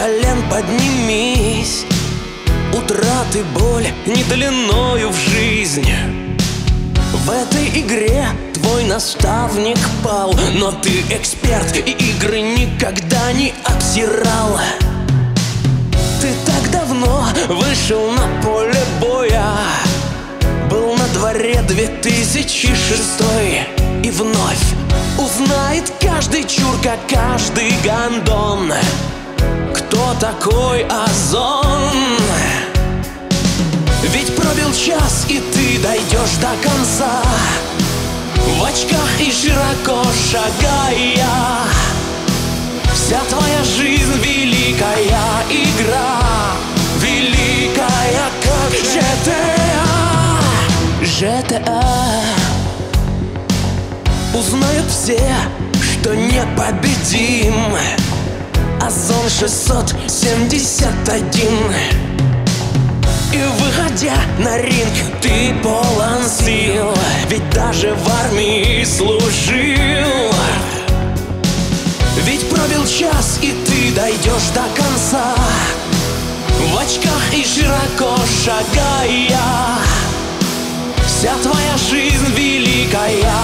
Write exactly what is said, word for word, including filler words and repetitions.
колен поднимись. Утраты, боль не длиною в жизнь. В этой игре твой наставник пал, но ты эксперт и игры никогда не обсирал. Ты так давно вышел на поле боя, был на дворе две тысячи шестой, и вновь узнает каждый чурка, каждый гондон, кто такой Озон. Ведь пробил час, и ты дойдешь до конца, в очках и широко шагая. Вся твоя жизнь великая игра, великая как джи ти эй. джи ти эй узнают все, что непобедим. Озон шестьсот семьдесят один. И выходя на ринг, ты полон сил, ведь даже в армии служил. Ведь пробил час, и ты дойдешь до конца, в очках и широко шагая. Вся твоя жизнь великая